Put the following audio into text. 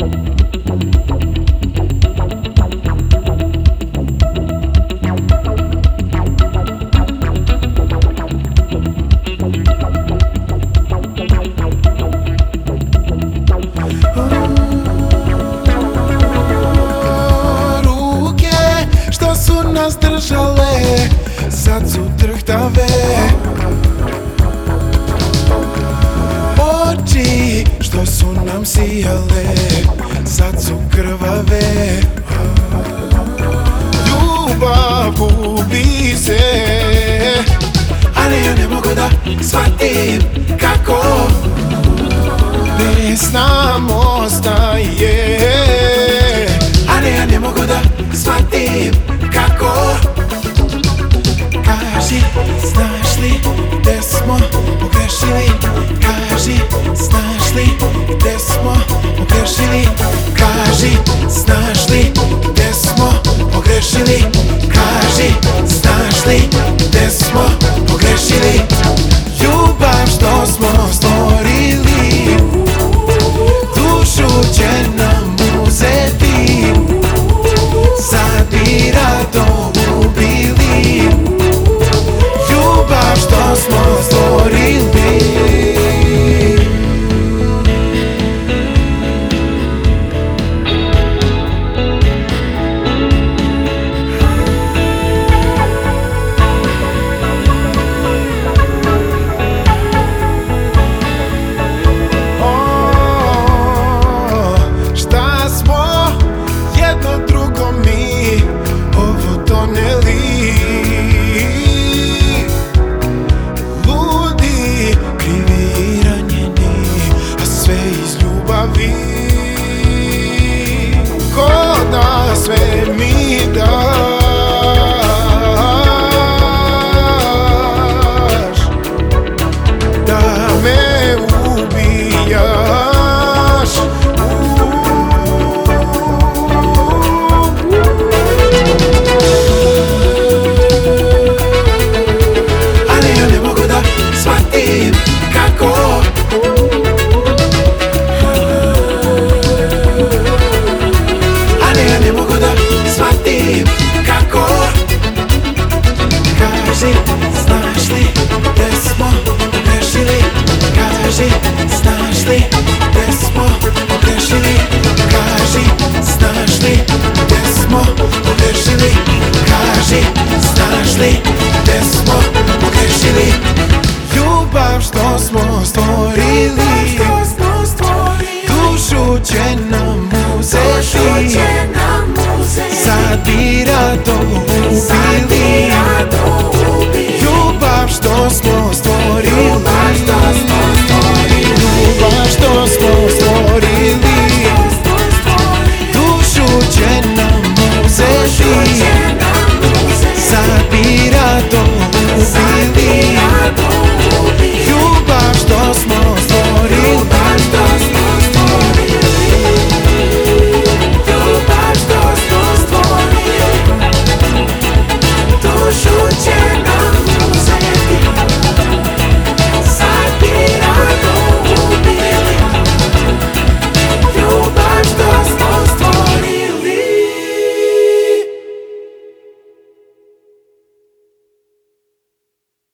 Nas držale, sad su drhtave. Oči što su nam sijale, sad su krvave. Ljubav gubi se, ali ja ne mogu da shvatim kako bez nam ostaje. Ali ja ne mogu da shvatim kako. Kaži, znaš li gde smo pogrešili? Kaži, znaš li gde smo pogrešili? Kaži, znaš li gde smo pogrešili? Kaži, znaš li gde smo pogrešili? Ljubav što smo stvorili, dušu će nam uzeti. Sad bi rado ubili ljubav što smo stvorili. Šta smo jedno drugo mi ovo doneli? Ludi, krivi i ranjeni, a sve iz ljubavi. Ko da sve mi daš, da me ubijaš. Shvatim kako. Ali ja ne mogu da shvatim kako. Kaži, znaš li gde smo pogrešili? Kaži, znaš li gde smo pogrešili? Kaži, znaš li gde smo pogrešili? Kaži, znaš li gde smo pogrešili? Ljubav što smo stvorili.